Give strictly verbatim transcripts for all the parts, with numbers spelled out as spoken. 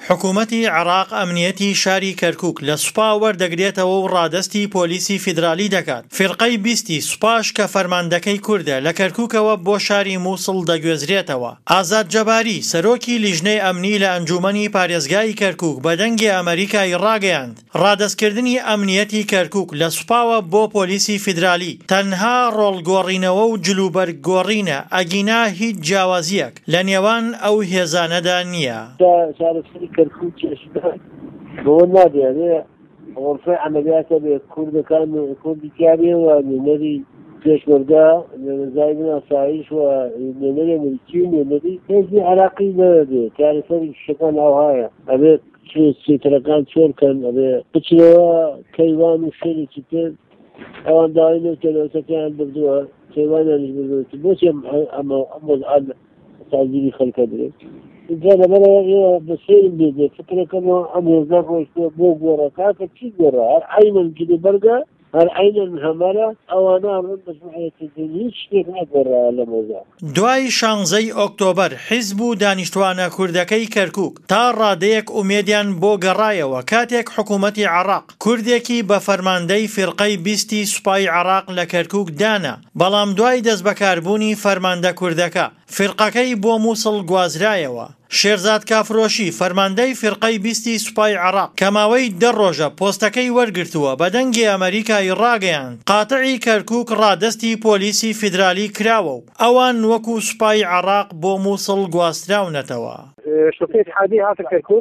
حکوومەتی عێراق ئەمنیەتی شاری کەرکووک لە سوپا وەردەگرێتەوە و ڕادەستی پۆلیسی فیدرالی دەکات. فرقەی بیستی سوپاش کە فەرماندەکەی کوردە لە کەرکووکەوە بۆ شاری مووسڵ دەگوێزرێتەوە. ئازاد جەباری سەرۆکی لیژنەی ئەمنی لە ئەنجومەنی پارێزگای کەرکووک بە دەنگی ئەمریکای ڕاگەیاند ڕادەستکردنی ئەمنیەتی کەرکووک لە سوپاوە بۆ پۆلیسی فیدرالی تەنها ڕۆڵگۆڕینەوە و جلوبەرگۆڕینە، ئەگینا هیچ جیاوازیەک لە نێوان ئەو هێزانەدا نییە. كركوك أشبه بقولنا يعني غرفة عمليات كرد كان كرد كامل ونري جيش مردا زايدنا صايش ونري ملكين ونري هذي عراقي نري كان فرق الشكل أو هاي أبي شو تركان شو كان أبي بتشوا كيوان وشيء كتير أو دايلو كانوا سكان بردوا كيوان اللي بردوا بس يوم أما أما تعزيني خلك أدري إذا أنا بسير بيجي فكرة كانوا أمر زرق بو بورا كاك شيء بورا عين الجدي برجع عين الهمالة أو أنا رد بسمعي تدريش كيف أقرأ لموزع. دوای شانزەی ئۆکتۆبەر حیزب و دانیشتوانە کوردەکەی کەرکووک تا ڕادەیەک ئومێدیان بۆ گەڕایەوە کاتێک حکوومەتی عێراق کوردێکی بە فەرماندەی فرقەی بیستی سوپای عێراق لە کەرکووک دانا، بەڵام دوای دەست بەکاربوونی فەرماندە کوردەکە فرقەکەی بۆ مووسڵ گوازرایەوە. شێرزاد کافرۆشی فەرماندەی فرقەی بیستی سوپای عێراق کە ماوەی دە ڕۆژە پۆستەکەی وەرگرتووە بە دەنگی ئەمریکای ڕاگەیاند قاتعی کەرکووک ڕادەستی پۆلیسی فیدرالی کراوە و ئەوان وەکو سوپای عێراق بۆ مووسڵ گواستراونەتەوە. شوفيت حادي هات كركوك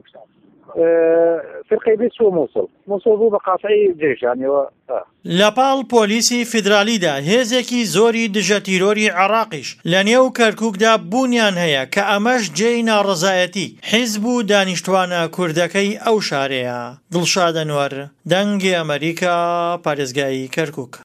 فرقي بيس وموصل موصل بو بقاطعي جيش يعني و... لەپاڵ پۆلیسی فیدرالیدا هێزێکی زۆری دژە تیرۆری عێراقیش لە نێو کەرکووکدا بوونیان هەیە کە ئەمەش جێی ناڕەزایەتی حیزب و دانیشتوانە کوردەکەی ئەو شارەیە. دڵشاد ئەنوەر، دەنگی ئەمریکا، پارێزگای کەرکووک.